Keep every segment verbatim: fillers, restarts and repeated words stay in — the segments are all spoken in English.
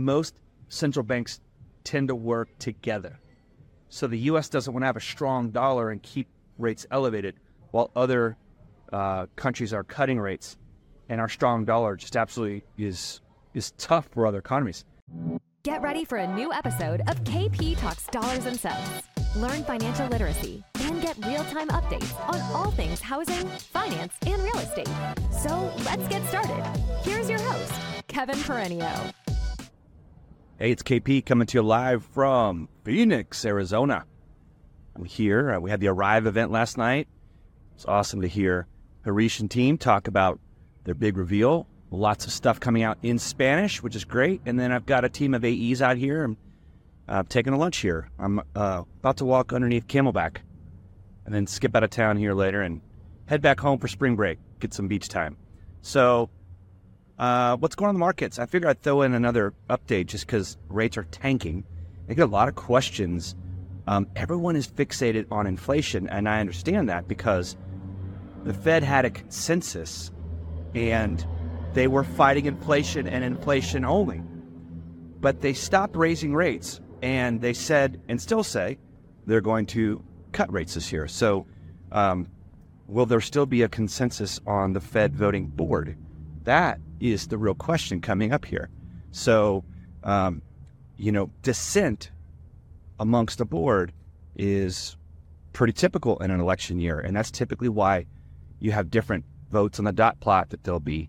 most central banks tend to work together. So the U S doesn't want to have a strong dollar and keep rates elevated while other uh, countries are cutting rates. And our strong dollar just absolutely is is tough for other economies. Get ready for a new episode of K P Talks Dollars and Cents. Learn financial literacy and get real-time updates on all things housing, finance, and real estate. So let's get started. Here's your host, Kevin Perenio. Hey, it's K P coming to you live from Phoenix, Arizona. I'm here. Uh, we had the Arrive event last night. It's awesome to hear Harish and team talk about their big reveal. Lots of stuff coming out in Spanish, which is great. And then I've got a team of A Es out here. I'm uh, taking a lunch here. I'm uh, about to walk underneath Camelback and then skip out of town here later and head back home for spring break, get some beach time. So uh, what's going on in the markets? I figured I'd throw in another update just because rates are tanking. I get a lot of questions. Um, everyone is fixated on inflation, and I understand that because the Fed had a consensus and they were fighting inflation and inflation only. But they stopped raising rates, and they said, and still say, they're going to cut rates this year. So um, will there still be a consensus on the Fed voting board? That is the real question coming up here. So, um, you know, dissent amongst the board is pretty typical in an election year, and that's typically why you have different votes on the dot plot, that there'll be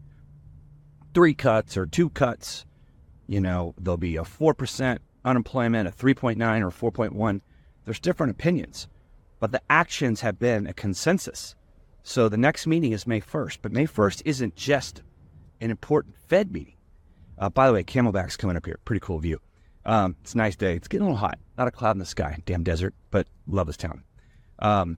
three cuts or two cuts. You know, there'll be a four percent unemployment, a three point nine or four point one. There's different opinions, but the actions have been a consensus. So the next meeting is May first, but May first isn't just an important Fed meeting. Uh, by the way, Camelback's coming up here. Pretty cool view. Um, it's a nice day. It's getting a little hot. Not a cloud in the sky. Damn desert, but love this town. Um,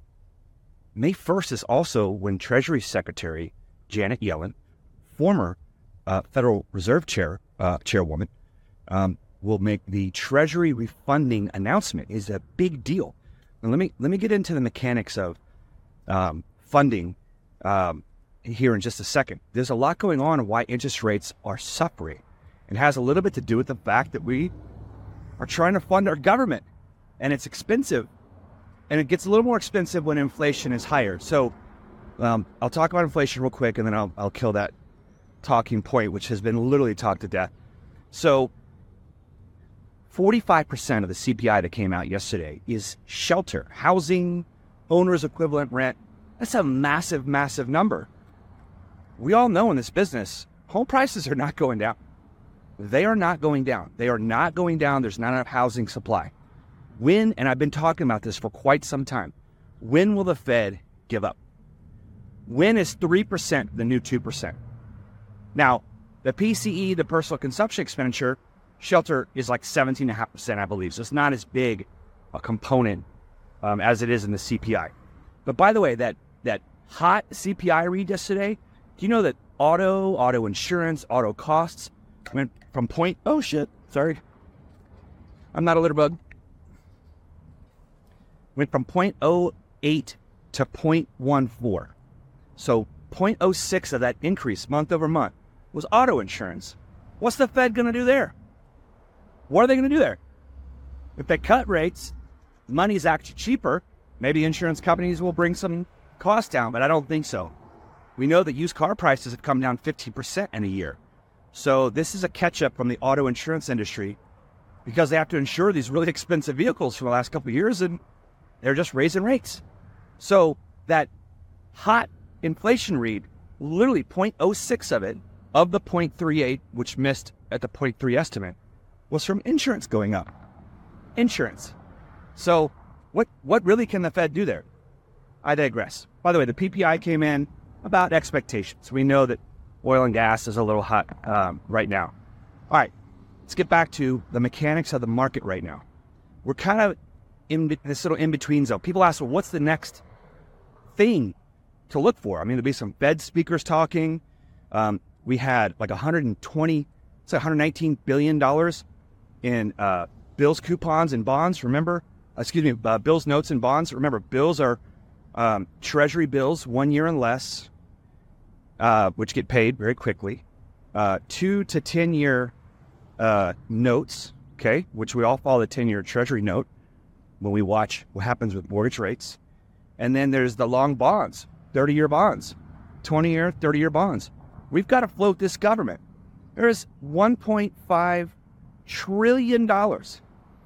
May first is also when Treasury Secretary Janet Yellen, former uh, Federal Reserve Chair uh, Chairwoman, um, will make the Treasury refunding announcement. Is a big deal. Now, let me let me get into the mechanics of um, funding um, here in just a second. There's a lot going on and why interest rates are suffering. It has a little bit to do with the fact that we are trying to fund our government, and it's expensive, and it gets a little more expensive when inflation is higher. So um, I'll talk about inflation real quick, and then I'll I'll kill that talking point, which has been literally talked to death. So forty-five percent of the C P I that came out yesterday is shelter, housing, owner's equivalent rent. That's a massive, massive number. We all know in this business, home prices are not going down. They are not going down. They are not going down. There's not enough housing supply. When, and I've been talking about this for quite some time, when will the Fed give up? When is three percent the new two percent? Now, the P C E, the personal consumption expenditure, shelter is like seventeen point five percent, I believe. So it's not as big a component um, as it is in the C P I. But by the way, that, that hot C P I read yesterday, do you know that auto, auto insurance, auto costs went from point, oh shit, sorry. I'm not a litter bug. Went from zero point zero eight to zero point one four. So zero point zero six of that increase month over month was auto insurance. What's the Fed going to do there? What are they going to do there? If they cut rates, money is actually cheaper. Maybe insurance companies will bring some costs down, but I don't think so. We know that used car prices have come down fifteen percent in a year. So this is a catch-up from the auto insurance industry because they have to insure these really expensive vehicles for the last couple of years, and they're just raising rates. So that hot inflation read, literally zero point zero six of it, of the zero point three eight, which missed at the zero point three estimate, was from insurance going up. Insurance. So what what really can the Fed do there? I digress. By the way, the P P I came in about expectations. We know that oil and gas is a little hot um, right now. All right, let's get back to the mechanics of the market right now. We're kind of in this little in-between zone. People ask, well, what's the next thing to look for? I mean, there'll be some Fed speakers talking. Um, we had like one hundred twenty, it's one hundred nineteen billion dollars in uh, bills, coupons, and bonds. Remember, uh, excuse me, uh, bills, notes, and bonds. Remember, bills are um, treasury bills, one year and less, uh, which get paid very quickly. Uh, two to ten year uh, notes, okay, which we all follow the ten-year Treasury note when we watch what happens with mortgage rates. And then there's the long bonds, thirty-year bonds, twenty-year, thirty-year bonds. We've got to float this government. There's one point five trillion dollars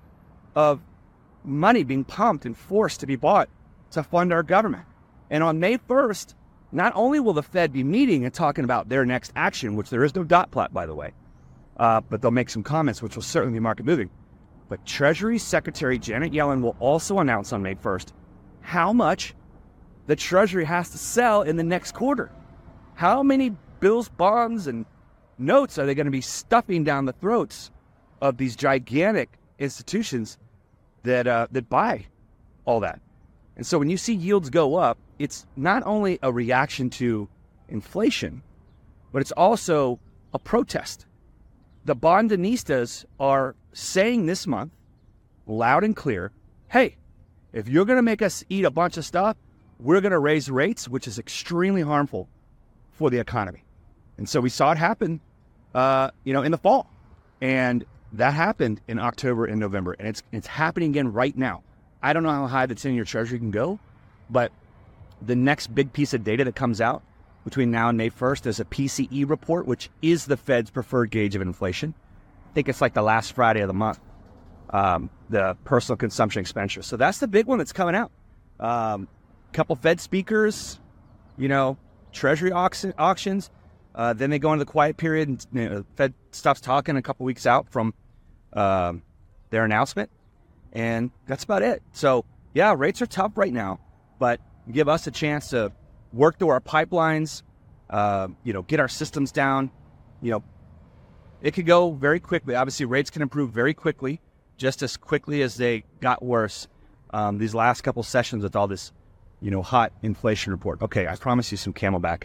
of money being pumped and forced to be bought to fund our government. And on May first, not only will the Fed be meeting and talking about their next action, which there is no dot plot, by the way, uh, but they'll make some comments, which will certainly be market moving. But Treasury Secretary Janet Yellen will also announce on May first how much the Treasury has to sell in the next quarter. How many bills, bonds, and notes are they going to be stuffing down the throats of these gigantic institutions that uh, that buy all that? And so when you see yields go up, it's not only a reaction to inflation, but it's also a protest. The Bondinistas are saying this month, loud and clear, hey, if you're going to make us eat a bunch of stuff, we're going to raise rates, which is extremely harmful for the economy. And so we saw it happen, uh, you know, in the fall. And that happened in October and November. And it's it's happening again right now. I don't know how high the ten-year Treasury can go, but the next big piece of data that comes out between now and May first is a P C E report, which is the Fed's preferred gauge of inflation. I think it's like the last Friday of the month, um, the personal consumption expenditure. So that's the big one that's coming out. A um, couple Fed speakers, you know, Treasury auction, auctions. Uh, then they go into the quiet period, and you know, the Fed stops talking a couple weeks out from um, their announcement. And that's about it. So, yeah, rates are tough right now, but give us a chance to work through our pipelines, uh, you know, get our systems down. You know, it could go very quickly. Obviously, rates can improve very quickly, just as quickly as they got worse um, these last couple sessions with all this, you know, hot inflation report. Okay, I promise you some Camelback.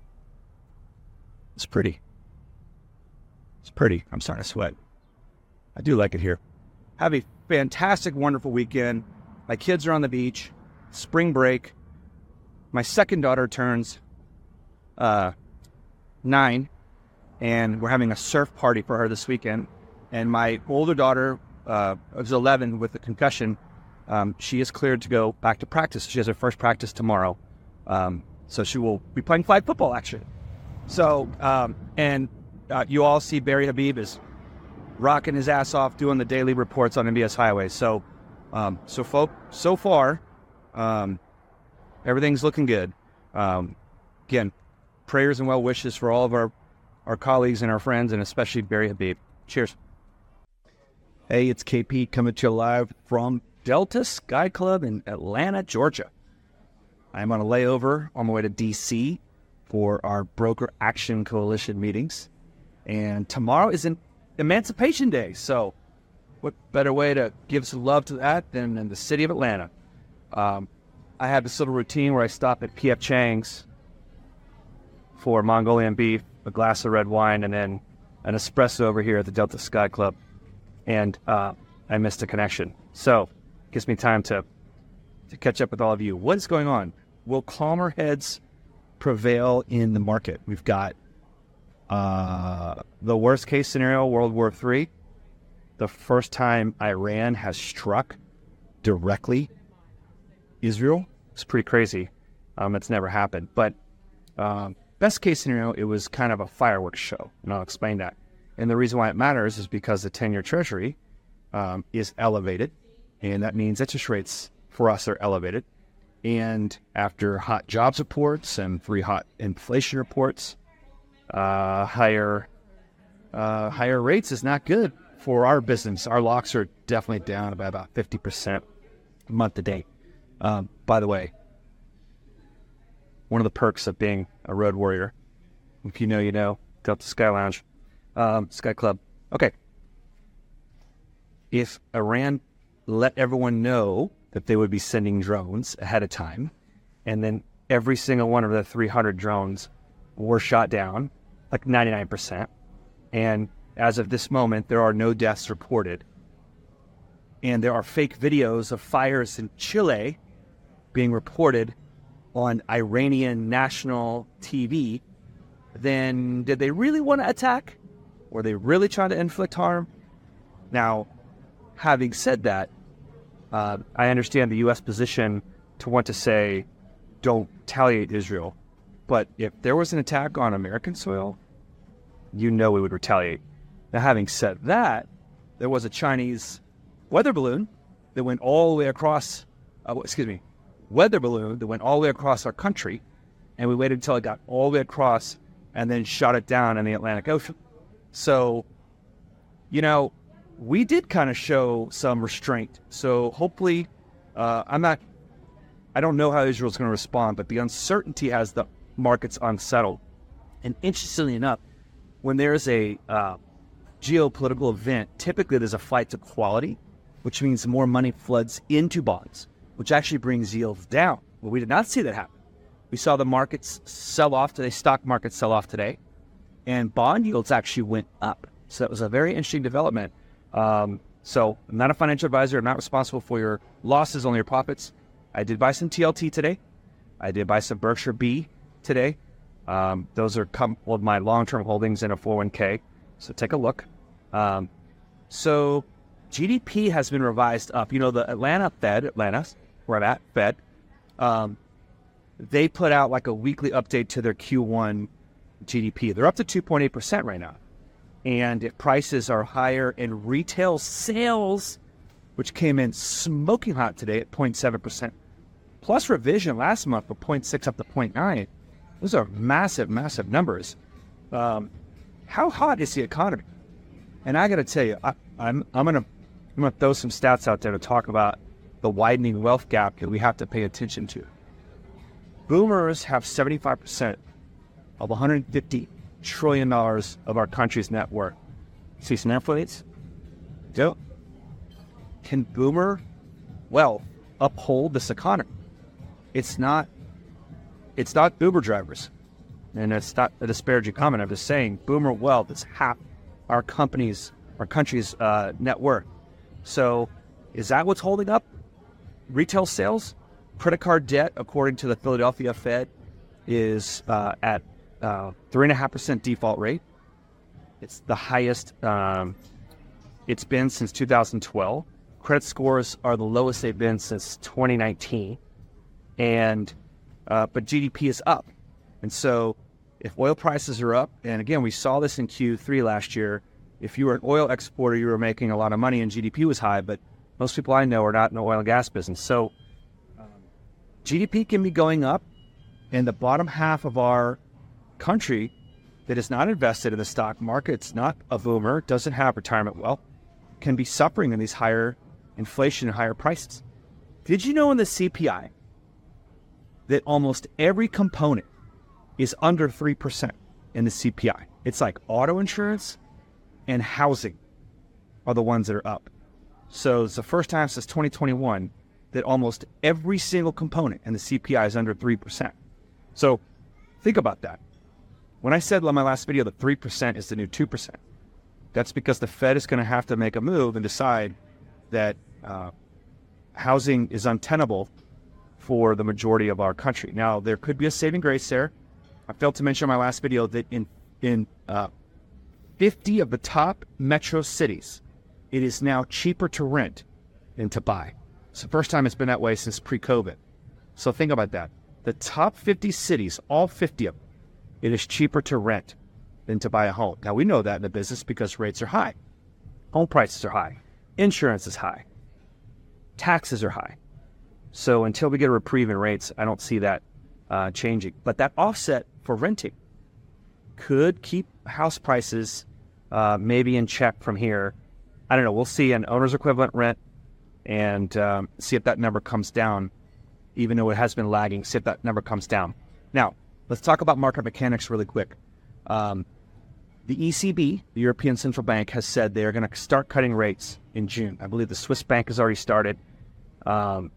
It's pretty. It's pretty. I'm starting to sweat. I do like it here. Have a fantastic, wonderful weekend. My kids are on the beach. Spring break. My second daughter turns uh, nine, and we're having a surf party for her this weekend. And my older daughter uh, is eleven with a concussion. Um, she is cleared to go back to practice. She has her first practice tomorrow. Um, so she will be playing flag football, actually. So, um, and uh, you all see Barry Habib is rocking his ass off doing the daily reports on M B S Highways. So, um, so, folk, so far, um, everything's looking good. Um, again, prayers and well wishes for all of our, our colleagues and our friends, and especially Barry Habib. Cheers. Hey, it's K P coming to you live from Delta Sky Club in Atlanta, Georgia. I'm on a layover on my way to D C for our Broker Action Coalition meetings. And tomorrow is an Emancipation Day. So what better way to give some love to that than in the city of Atlanta? Um, I have this little routine where I stop at P F Chang's for Mongolian beef, a glass of red wine, and then an espresso over here at the Delta Sky Club. And uh, I missed a connection. So it gives me time to, to catch up with all of you. What's going on? Will calmer heads prevail in the market? We've got uh, the worst case scenario, World War Three. The first time Iran has struck directly Israel. It's pretty crazy. Um, it's never happened. But um, best case scenario, it was kind of a fireworks show, and I'll explain that. And the reason why it matters is because the ten-year Treasury um, is elevated, and that means interest rates for us are elevated. And after hot jobs reports and three hot inflation reports, uh, higher uh, higher rates is not good for our business. Our locks are definitely down by about fifty percent month to date. Um, by the way, one of the perks of being a road warrior, if you know, you know, Delta Sky Lounge, um, Sky Club. Okay. If Iran let everyone know that they would be sending drones ahead of time, and then every single one of the three hundred drones were shot down, like ninety-nine percent, and as of this moment, there are no deaths reported, and there are fake videos of fires in Chile being reported on Iranian national T V, then did they really want to attack? Were they really trying to inflict harm? Now, having said that, uh, I understand the U S position to want to say, don't retaliate Israel. But if there was an attack on American soil, you know we would retaliate. Now, having said that, there was a Chinese weather balloon that went all the way across, uh, excuse me, weather balloon that went all the way across our country, and we waited until it got all the way across and then shot it down in the Atlantic Ocean. So, you know, we did kind of show some restraint. So hopefully, uh, I'm not, I don't know how Israel's going to respond, but the uncertainty has the markets unsettled. And interestingly enough, when there's a uh, geopolitical event, typically there's a flight to quality, which means more money floods into bonds, which actually brings yields down. Well, we did not see that happen. We saw the markets sell off today, stock markets sell off today, and bond yields actually went up. So that was a very interesting development. Um, so I'm not a financial advisor. I'm not responsible for your losses, only your profits. I did buy some T L T today. I did buy some Berkshire B today. Um, those are com- well, my long-term holdings in a four oh one k. So take a look. Um, so G D P has been revised up. You know, the Atlanta Fed, Atlanta, where I'm at, Fed, um, they put out like a weekly update to their Q one G D P. They're up to two point eight percent right now. And if prices are higher in retail sales, which came in smoking hot today at zero point seven percent, plus revision last month from zero point six up to zero point nine, those are massive, massive numbers. Um, how hot is the economy? And I got to tell you, I, I'm I'm gonna I'm gonna throw some stats out there to talk about the widening wealth gap that we have to pay attention to. Boomers have seventy-five percent of one hundred fifty trillion dollars of our country's net worth. See some influence? Do. Can boomer wealth uphold this economy? It's not. It's not Uber drivers, and it's not a disparaging comment. I'm just saying, boomer wealth is half our company's, our country's uh, net worth. So, is that what's holding up retail sales? Credit card debt, according to the Philadelphia Fed, is uh, at uh, three and a half percent default rate. It's the highest um, it's been since two thousand twelve. Credit scores are the lowest they've been since twenty nineteen, and uh, but G D P is up, and so if oil prices are up, and again we saw this in Q three last year, if you were an oil exporter, you were making a lot of money and G D P was high, but most people I know are not in the oil and gas business. So um, G D P can be going up, and the bottom half of our country that is not invested in the stock market, it's not a boomer, doesn't have retirement wealth, can be suffering in these higher inflation and higher prices. Did you know in the C P I that almost every component is under three percent in the C P I? It's like auto insurance and housing are the ones that are up. So it's the first time since twenty twenty-one that almost every single component in the C P I is under three percent. So think about that. When I said in my last video that three percent is the new two percent, that's because the Fed is going to have to make a move and decide that uh, housing is untenable for the majority of our country. Now, there could be a saving grace there. I failed to mention in my last video that in, in uh, fifty of the top metro cities, it is now cheaper to rent than to buy. It's the first time it's been that way since pre-COVID. So think about that. The top fifty cities, all fifty of them, it is cheaper to rent than to buy a home. Now, we know that in the business because rates are high. Home prices are high. Insurance is high. Taxes are high. So until we get a reprieve in rates, I don't see that uh, changing. But that offset for renting could keep house prices uh, maybe in check from here. I don't know. We'll see an owner's equivalent rent and um, see if that number comes down, even though it has been lagging, see if that number comes down. Now, let's talk about market mechanics really quick. Um, the E C B, the European Central Bank, has said they are going to start cutting rates in June. I believe the Swiss bank has already started. Um,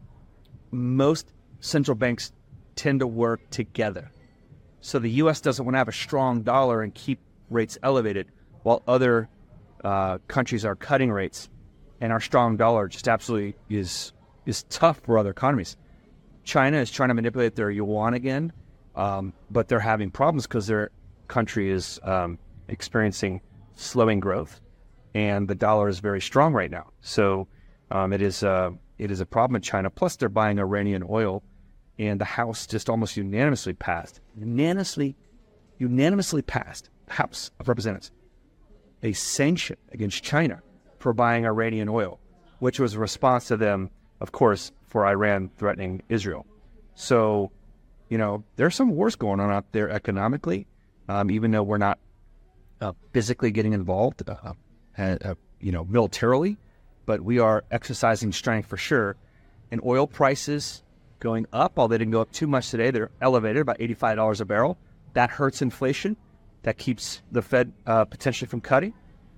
most central banks tend to work together. So the U S doesn't want to have a strong dollar and keep rates elevated while other uh, countries are cutting rates. And our strong dollar just absolutely is is tough for other economies. China is trying to manipulate their yuan again, um, but they're having problems because their country is um, experiencing slowing growth, and the dollar is very strong right now. So um, it is uh, it is a problem in China. Plus, they're buying Iranian oil, and the House just almost unanimously passed, unanimously, unanimously passed, House of Representatives, a sanction against China for buying Iranian oil, which was a response to them, of course, for Iran threatening Israel. So, you know, there's some wars going on out there economically, um, even though we're not uh, physically getting involved, uh, uh, you know, militarily, but we are exercising strength for sure. And oil prices going up, although they didn't go up too much today, they're elevated, about eighty-five dollars a barrel. That hurts inflation. That keeps the Fed uh, potentially from cutting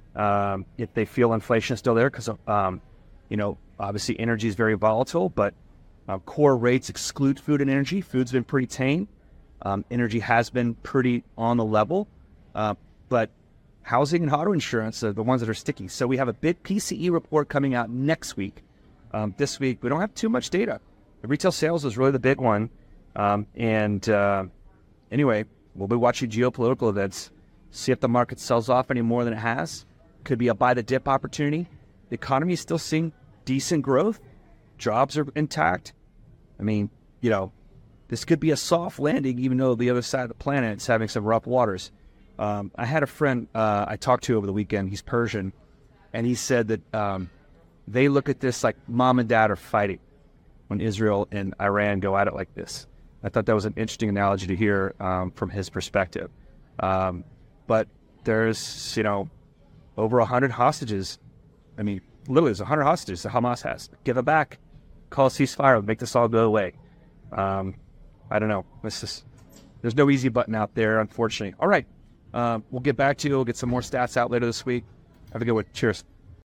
um, if they feel inflation is still there, because, um, you know, obviously energy is very volatile, but uh, core rates exclude food and energy. Food's been pretty tame. Um, energy has been pretty on the level, uh, but housing and auto insurance are the ones that are sticky. So we have a big P C E report coming out next week. Um, this week, we don't have too much data. The retail sales is really the big one. Um, and uh, anyway, we'll be watching geopolitical events, see if the market sells off any more than it has. Could be a buy the dip opportunity. The economy is still seeing decent growth. Jobs are intact. I mean, you know, this could be a soft landing, even though the other side of the planet is having some rough waters. Um, I had a friend uh, I talked to over the weekend. He's Persian, and he said that um, they look at this like mom and dad are fighting when Israel and Iran go at it like this. I thought that was an interesting analogy to hear um, from his perspective. Um, but there's, you know, over one hundred hostages. I mean, literally, there's one hundred hostages that Hamas has. Give it back. Call a ceasefire. Make this all go away. Um, I don't know. It's just, there's no easy button out there, unfortunately. All right. Uh, we'll get back to you. We'll get some more stats out later this week. Have a good one. Cheers.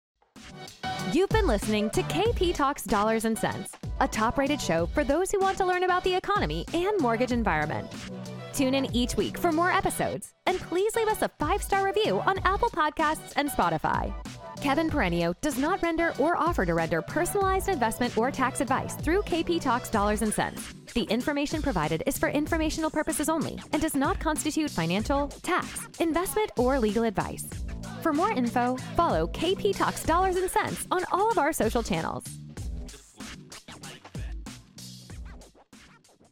You've been listening to K P Talks Dollars and Cents, a top-rated show for those who want to learn about the economy and mortgage environment. Tune in each week for more episodes, and please leave us a five-star review on Apple Podcasts and Spotify. Kevin Perenio does not render or offer to render personalized investment or tax advice through K P Talks Dollars and Cents. The information provided is for informational purposes only and does not constitute financial, tax, investment, or legal advice. For more info, follow K P Talks Dollars and Cents on all of our social channels.